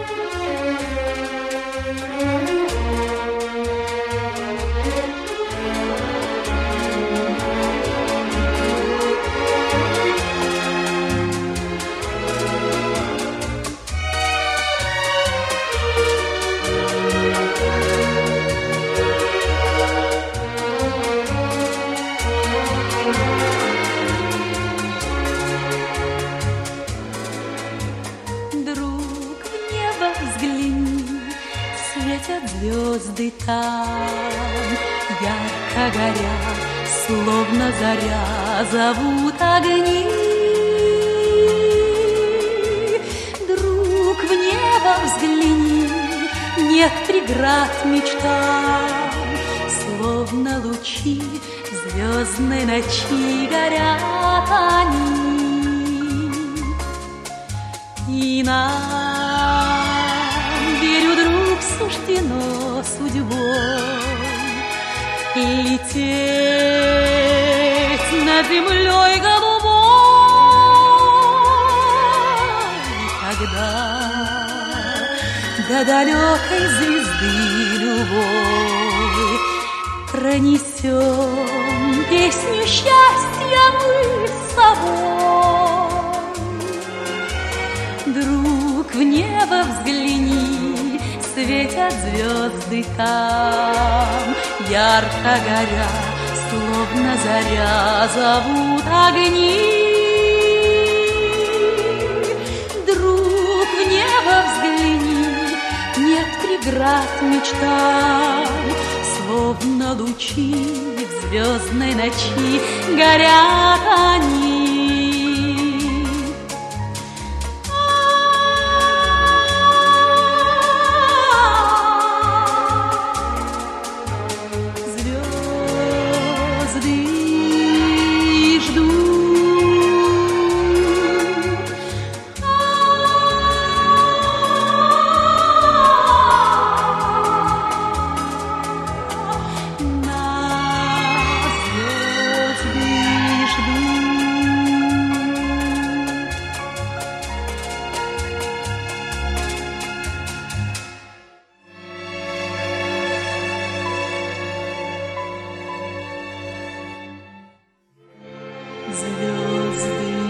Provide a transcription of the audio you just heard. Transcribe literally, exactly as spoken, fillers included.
Светят звезды там, ярко горят, словно заря, зовут огни. Друг, в небо взгляни, нет преград мечтам, словно лучи звездной ночи горят они. И нам, верю, друг, суждено судьбой лететь над землей голубой. Когда до далекой звезды любой пронесем песню счастья мы с собой. Друг, в небо взгляни, светят звезды там, ярко горят, словно заря, зовут огни. Друг, в небо взгляни, нет преград мечтам, словно лучи в звездной ночи горят они. Звезды